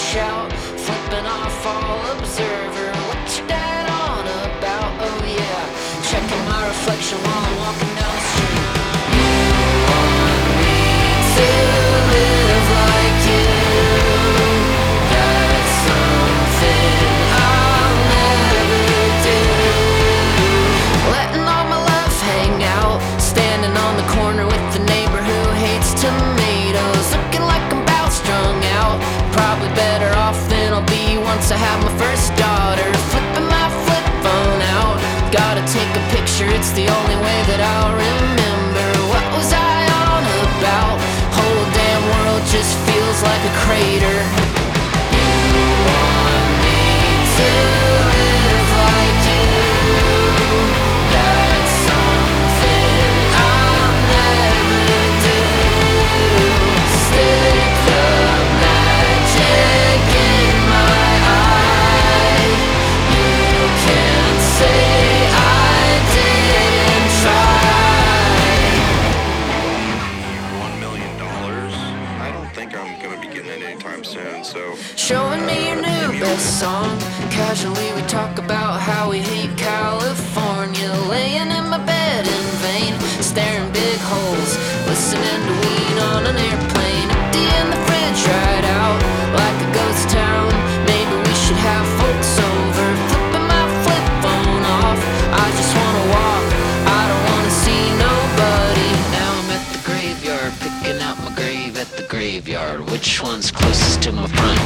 shout, flipping off all observer. What your dad on about? Oh yeah, checking my reflection while I'm walking down the street. You want me to live like you? That's something I'll never do. Letting all my love hang out, standing on the corner with the neighbor who hates tomatoes, looking like I'm about strung out. Probably better off than I'll be once I have my first daughter. Flipping my flip phone out, gotta take a picture, it's the only way that I'll remember. What was I on about? Whole damn world just feels like a crater. You want me to live like you? That's something I'll never do. Stick the magic in my eye. You can't say I didn't try. $1 million? I don't think I'm gonna be getting it anytime soon, so. Showing me your new best song. Casually we talk about how we hate California. Laying in my bed in vain, staring big holes, listening to Ween on an airplane. Empty in the fridge right out, like a ghost town. Maybe we should have folks over. Flipping my flip phone off, I just wanna walk, I don't wanna see nobody. Now I'm at the graveyard, picking out my grave at the graveyard. Which one's closest to my prime?